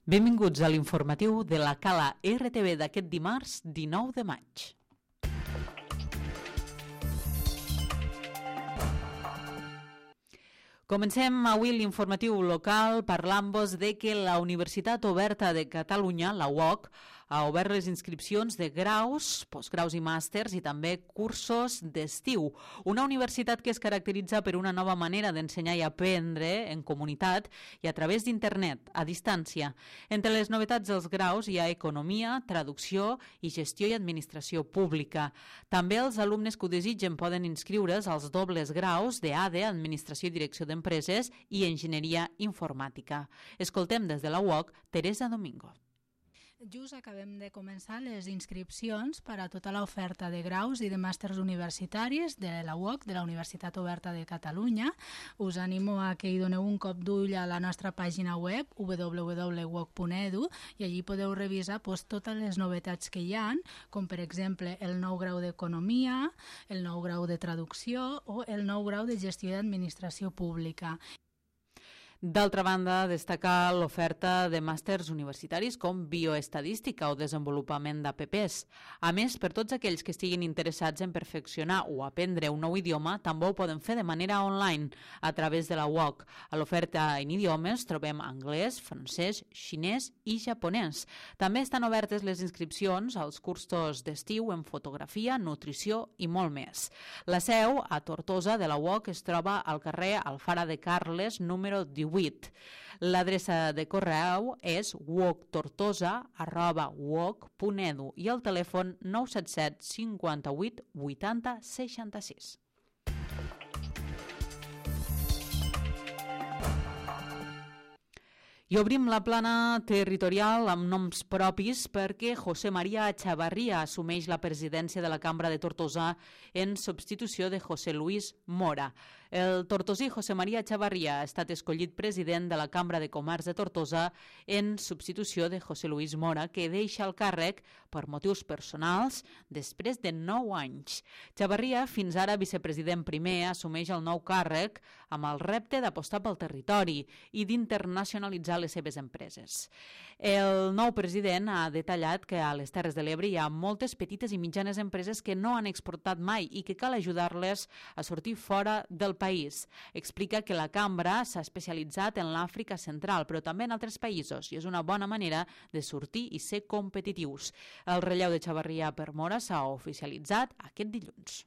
Benvinguts a l'informatiu de la Cala RTV d'aquest dimarts 19 de maig. Comencem avui l'informatiu local parlant-vos de que la Universitat Oberta de Catalunya, la UOC, ha obert les inscripcions de graus, postgraus i màsters i també cursos d'estiu. Una universitat que es caracteritza per una nova manera d'ensenyar i aprendre en comunitat i a través d'internet, a distància. Entre les novetats dels graus hi ha economia, traducció i gestió i administració pública. També els alumnes que ho desitgen poden inscriure's als dobles graus d'ADE, Administració i Direcció d'Empreses, i Enginyeria Informàtica. Escoltem des de la UOC Teresa Domingo. Just acabem de començar les inscripcions per a tota l'oferta de graus i de màsters universitaris de la UOC, de la Universitat Oberta de Catalunya. Us animo a que hi doneu un cop d'ull a la nostra pàgina web www.uoc.edu i allí podeu revisar totes les novetats que hi ha, com per exemple el nou grau d'Economia, el nou grau de Traducció o el nou grau de Gestió i Administració Pública. D'altra banda, destacar l'oferta de màsters universitaris com bioestadística o desenvolupament d'APPs. A més, per tots aquells que estiguin interessats en perfeccionar o aprendre un nou idioma, també ho poden fer de manera online a través de la UOC. A l'oferta en idiomes trobem anglès, francès, xinès i japonès. També estan obertes les inscripcions als cursos d'estiu en fotografia, nutrició i molt més. La seu, a Tortosa, de la UOC es troba al carrer Alfara de Carles, número 18. L'adreça de correu és uoctortosa@uoc.edu i el telèfon 977 58 80 66. I obrim la plana territorial amb noms propis perquè José María Chavarría assumeix la presidència de la Cambra de Tortosa en substitució de José Luis Mora. El tortosí José María Chavarría ha estat escollit president de la Cambra de Comerç de Tortosa en substitució de José Luis Mora, que deixa el càrrec per motius personals després de 9 anys. Chavarría, fins ara vicepresident primer, assumeix el nou càrrec amb el repte d'apostar pel territori i d'internacionalitzar les seves empreses. El nou president ha detallat que a les Terres de l'Ebre hi ha moltes petites i mitjanes empreses que no han exportat mai i que cal ajudar-les a sortir fora del país. Explica que la cambra s'ha especialitzat en l'Àfrica Central, però també en altres països, i és una bona manera de sortir i ser competitius. El relleu de Chavarría per Mora s'ha oficialitzat aquest dilluns.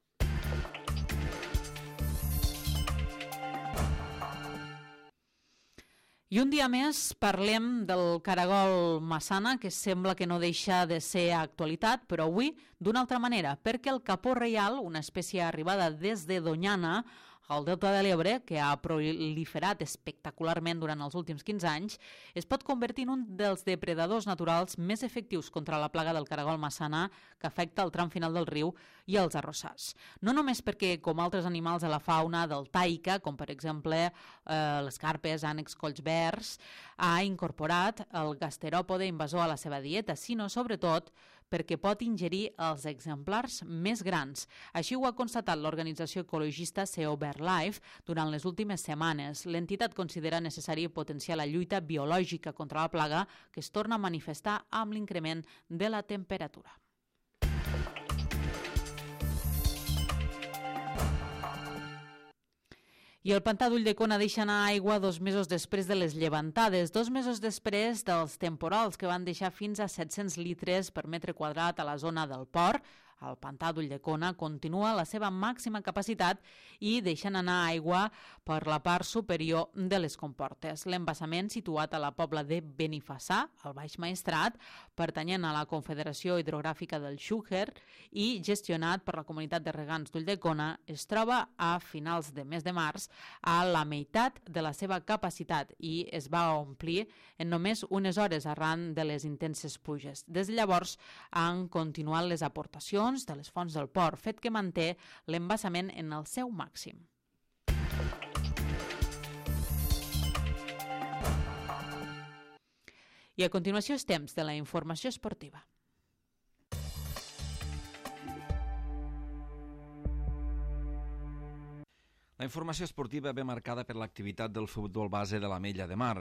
I un dia més parlem del caragol massana, que sembla que no deixa de ser actualitat, però avui d'una altra manera, perquè el capó reial, una espècie arribada des de Doñana, al Delta de l'Ebre, que ha proliferat espectacularment durant els últims 15 anys, es pot convertir en un dels depredadors naturals més efectius contra la plaga del caragol massana que afecta el tram final del riu i els arrossars. No només perquè, com altres animals de la fauna deltaica, com per exemple les carpes, ànecs, colls verds, ha incorporat el gasteròpode invasor a la seva dieta, sinó sobretot perquè pot ingerir els exemplars més grans. Així ho ha constatat l'organització ecologista SEO BirdLife durant les últimes setmanes. L'entitat considera necessari potenciar la lluita biològica contra la plaga que es torna a manifestar amb l'increment de la temperatura. I el pantà d'Ulldecona deixa anar aigua 2 mesos després de les llevantades, 2 mesos després dels temporals que van deixar fins a 700 litres per metre quadrat a la zona del port. El pantà d'Ulldecona continua la seva màxima capacitat i deixen anar aigua per la part superior de les comportes. L'embassament, situat a la pobla de Benifassà, al Baix Maestrat, pertanyent a la Confederació Hidrogràfica del Xúquer i gestionat per la Comunitat de Regants d'Ulldecona, es troba a finals de mes de març a la meitat de la seva capacitat i es va omplir en només unes hores arran de les intenses pluges. Des de llavors han continuat les aportacions de les fonts del port, fet que manté l'embassament en el seu màxim. I a continuació és temps de la informació esportiva. La informació esportiva ve marcada per l'activitat del futbol base de l'Ametlla de Mar.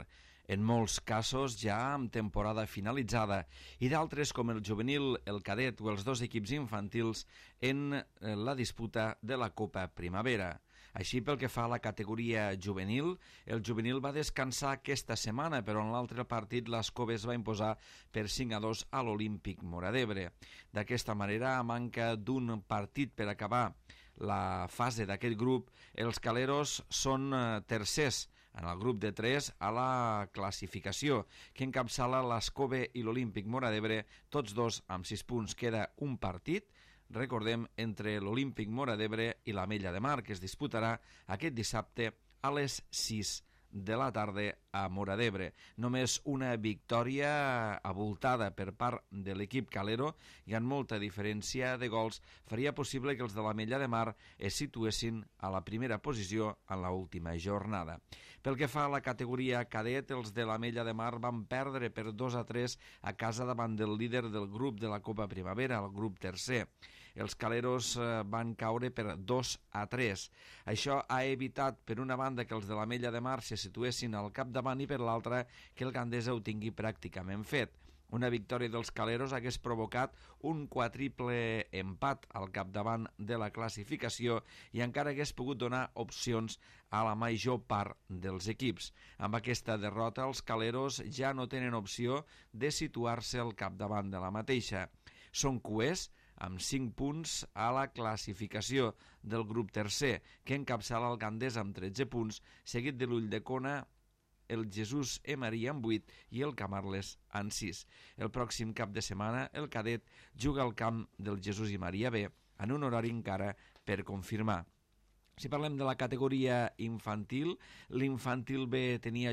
en molts casos ja amb temporada finalitzada, i d'altres com el juvenil, el cadet o els dos equips infantils en la disputa de la Copa Primavera. Així, pel que fa a la categoria juvenil, el juvenil va descansar aquesta setmana, però en l'altre partit l'Escova es va imposar per 5-2 a l'Olímpic Móra d'Ebre. D'aquesta manera, a manca d'un partit per acabar la fase d'aquest grup, els caleros són tercers en el grup de 3 a la classificació, que encapçala l'Escova i l'Olímpic Móra d'Ebre, tots dos amb 6 punts. Queda un partit, recordem, entre l'Olímpic Móra d'Ebre i l'Ametlla de Mar, que es disputarà aquest dissabte a les 6 de la tarda a Móra d'Ebre. Només una victòria abultada per part de l'equip calero i amb molta diferència de gols faria possible que els de l'Ametlla de Mar es situessin a la primera posició en l'última jornada. Pel que fa a la categoria cadet, els de l'Ametlla de Mar van perdre per 2-3 a casa davant del líder del grup de la Copa Primavera, el grup tercer. Els caleros van caure per 2-3. Això ha evitat, per una banda, que els de l'Ametlla de Mar se situessin al capdavant i per l'altra que el Gandesa ho tingui pràcticament fet. Una victòria dels caleros hagués provocat un quadriple empat al capdavant de la classificació i encara hagués pogut donar opcions a la major part dels equips. Amb aquesta derrota, els caleros ja no tenen opció de situar-se al capdavant de la mateixa. Són cuers amb 5 punts a la classificació del grup tercer, que encapçala el Gandesa amb 13 punts, seguit de l'Ulldecona, el Jesús i Maria amb 8 i el Camarles amb 6. El pròxim cap de setmana el cadet juga al camp del Jesús i Maria B en un horari encara per confirmar. Si parlem de la categoria infantil, l'infantil B tenia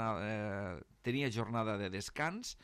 jornada de descans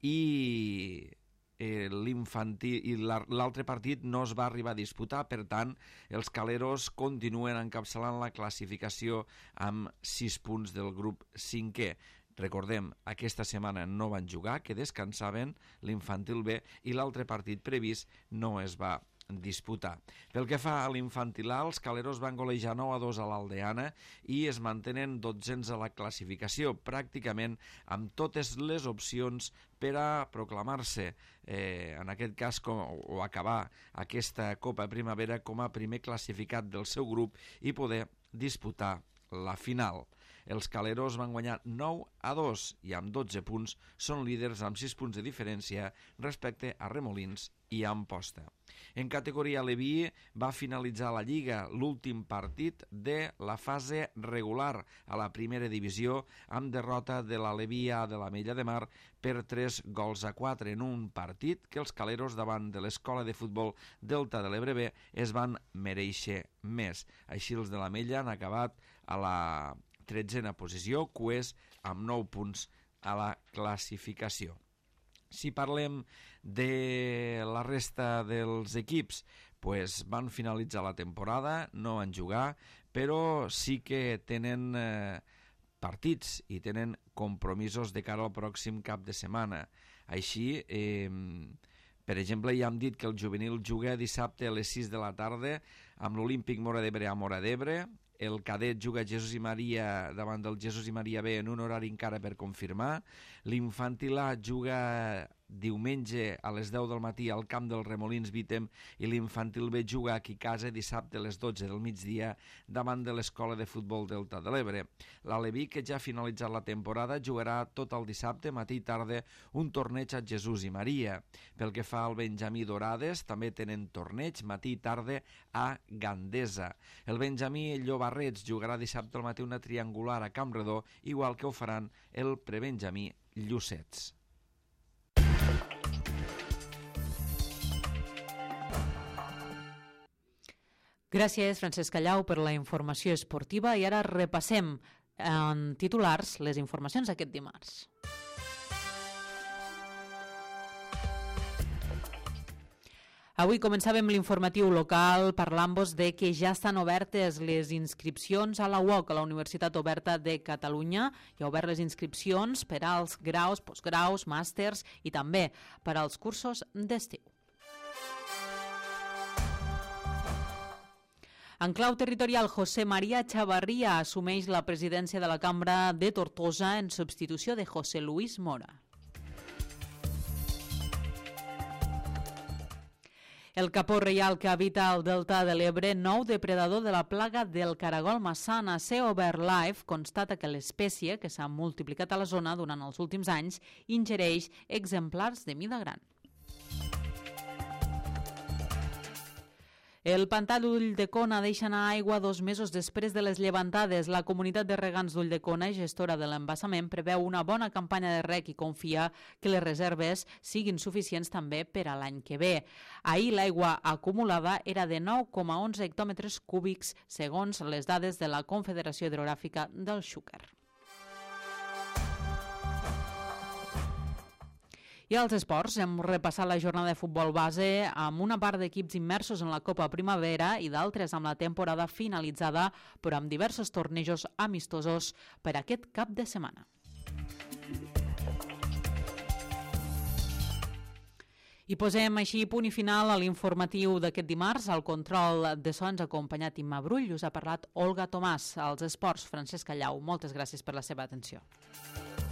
i l'infantil i l'altre partit no es va arribar a disputar, per tant els caleros continuen encapçalant la classificació amb 6 punts del grup 5è. Recordem, aquesta setmana no van jugar, que descansaven l'infantil B i l'altre partit previst no es va disputar. Pel que fa a l'infantil A, els caleros van golejar 9-2 a l'Aldeana i es mantenen 12ens a la classificació, pràcticament amb totes les opcions per a proclamar-se, en aquest cas, o acabar aquesta Copa Primavera com a primer classificat del seu grup i poder disputar la final. Els caleros van guanyar 9-2 i amb 12 punts són líders amb 6 punts de diferència respecte a Remolins i a Amposta. En categoria Leví va finalitzar la Lliga l'últim partit de la fase regular a la primera divisió amb derrota de la Leví A de l'Ametlla de Mar per 3-4 en un partit que els caleros davant de l'Escola de Futbol Delta de l'Ebre B es van mereixer més. Així els de l'Ametlla han acabat a la 13a posició, cuers amb 9 punts a la classificació. Si parlem de la resta dels equips, van finalitzar la temporada, no van jugar, però sí que tenen partits i tenen compromisos de cara al pròxim cap de setmana. Així, per exemple, ja hem dit que el juvenil juga dissabte a les 6 de la tarda amb l'Olímpic Móra d'Ebre a Móra d'Ebre. El cadet juga Jesús i Maria davant del Jesús i Maria B en un horari encara per confirmar. L'infantil A juga diumenge a les 10 del matí al camp del Remolins Vítem i l'infantil B juga aquí a casa dissabte a les 12 del migdia davant de l'Escola de Futbol Delta de l'Ebre. L'Aleví, que ja ha finalitzat la temporada, jugarà tot el dissabte, matí i tarda, un torneig a Jesús i Maria. Pel que fa al Benjamí Dorades, també tenen torneig matí i tarda a Gandesa. El Benjamí Llobarrets jugarà dissabte al matí una triangular a Campredó, igual que ho faran el Prebenjamí Llucets. Gràcies, Francesc Callau, per la informació esportiva i ara repassem en titulars les informacions d'aquest dimarts. Avui començàvem l'informatiu local parlant-vos de que ja estan obertes les inscripcions a la UOC, a la Universitat Oberta de Catalunya. Hi ha obert les inscripcions per als graus, postgraus, màsters i també per als cursos d'estiu. En clau territorial, José María Chavarría assumeix la presidència de la Cambra de Tortosa en substitució de José Luis Mora. El capó reial que habita al delta de l'Ebre, nou depredador de la plaga del caragol massana, Sea Obert Life, constata que l'espècie, que s'ha multiplicat a la zona durant els últims anys, ingereix exemplars de mida gran. El pantà d'Ulldecona deixa anar aigua 2 mesos després de les llevantades. La comunitat de regants d'Ulldecona, gestora de l'embassament, preveu una bona campanya de reg i confia que les reserves siguin suficients també per a l'any que ve. Ahir l'aigua acumulada era de 9,11 hectòmetres cúbics, segons les dades de la Confederació Hidrogràfica del Xúquer. I als esports hem repassat la jornada de futbol base amb una part d'equips immersos en la Copa Primavera i d'altres amb la temporada finalitzada, però amb diversos tornejos amistosos per aquest cap de setmana. I posem així punt i final a l'informatiu d'aquest dimarts. Al control de so ens ha acompanyat Imma Brull, us ha parlat Olga Tomàs. Als esports, Francesc Callau. Moltes gràcies per la seva atenció.